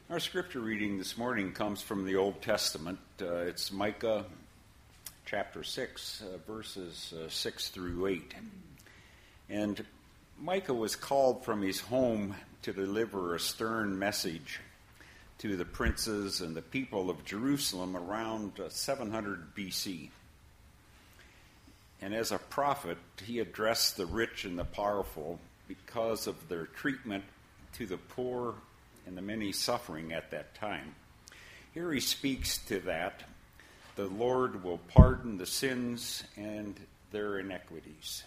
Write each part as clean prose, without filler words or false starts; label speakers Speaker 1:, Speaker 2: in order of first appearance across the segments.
Speaker 1: Our scripture reading this morning comes from the Old Testament. It's Micah chapter 6, verses 6 through 8. And Micah was called from his home to deliver a stern message to the princes and the people of Jerusalem around 700 BC. And as a prophet, he addressed the rich and the powerful because of their treatment to the poor and the many suffering at that time. Here he speaks to that. The Lord will pardon the sins and their iniquities.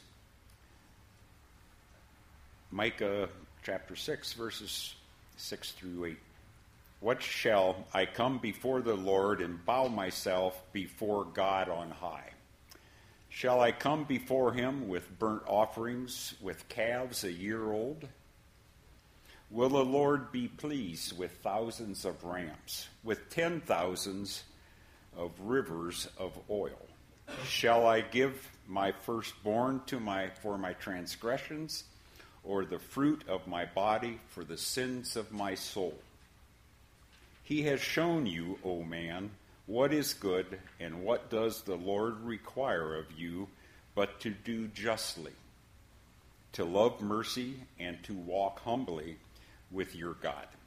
Speaker 1: Micah chapter 6, verses 6 through 8. What shall I come before the Lord and bow myself before God on high? Shall I come before him with burnt offerings, with calves a year old? Will the Lord be pleased with thousands of rams, with 10,000s of rivers of oil? Shall I give my firstborn for my transgressions, or the fruit of my body for the sins of my soul? He has shown you, O man, what is good, and what does the Lord require of you, but to do justly, to love mercy, and to walk humbly with your God.